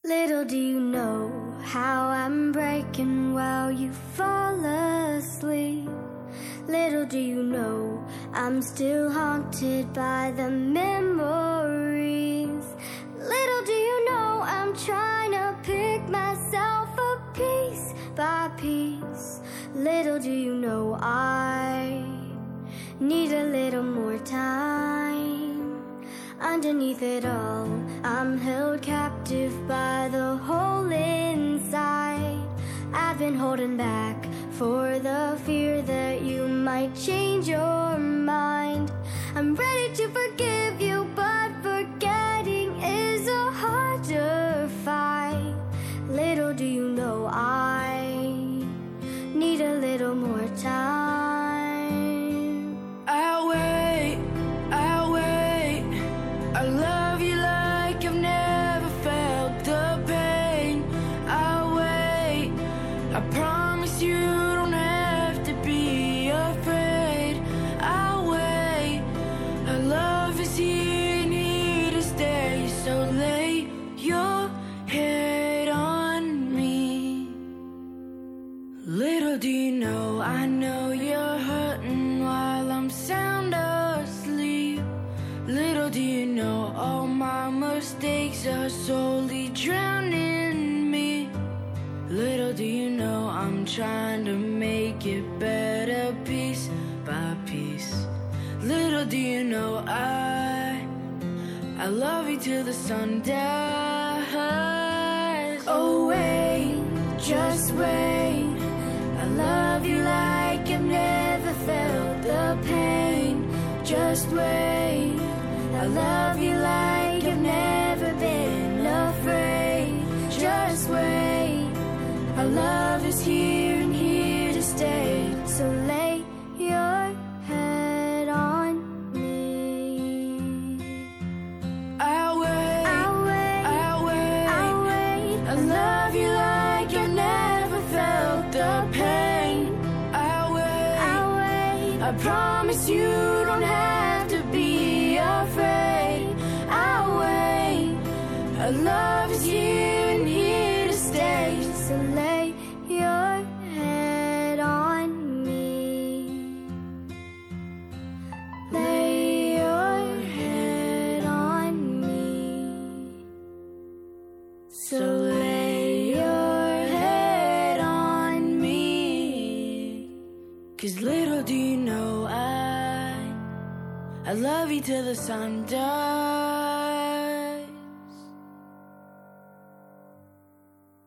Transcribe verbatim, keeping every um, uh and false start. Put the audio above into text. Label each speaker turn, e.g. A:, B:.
A: Little do you know how I'm breaking while you fall asleep. Little do you know I'm still haunted by the memories. Little do you know I'm trying to pick myself up piece by piece. Little do you know I need a little more time. Underneath it all, I'm held captive by the hole inside. I've been holding back for the fear that you might change your mind. I'm ready to forgive you, but forgetting is a harder fight. Little do you know I need a little more time.
B: I'll wait, I'll wait. I love you like I've never felt the pain. I'll wait, I promise you don't have to be afraid. I'll wait, our love is here and here to stay. So lay your head on me. Little do you know, I know you're hurting while I'm sound asleep. Little do you know, all my mistakes are slowly drowning me. Little do you know, I'm trying to make it better piece by piece. Little do you know, I I love you till the sun dies.
A: Oh wait, just wait. I love you like I've never felt the pain. Just wait. I love you like I've never been afraid. Just wait. Our love is here and here to stay. So lay your head on me.
B: I'll wait,
A: I'll wait,
B: I'll wait,
A: I'll wait.
B: I love you like I've never felt the pain. I'll wait,
A: I'll wait.
B: I promise you don't have to be afraid. I'll wait, our love is here and here to stay.
A: So lay your head on me. Lay your head on me. So lay your head on me.
B: 'Cause little do you know, I I love you till the sun dies.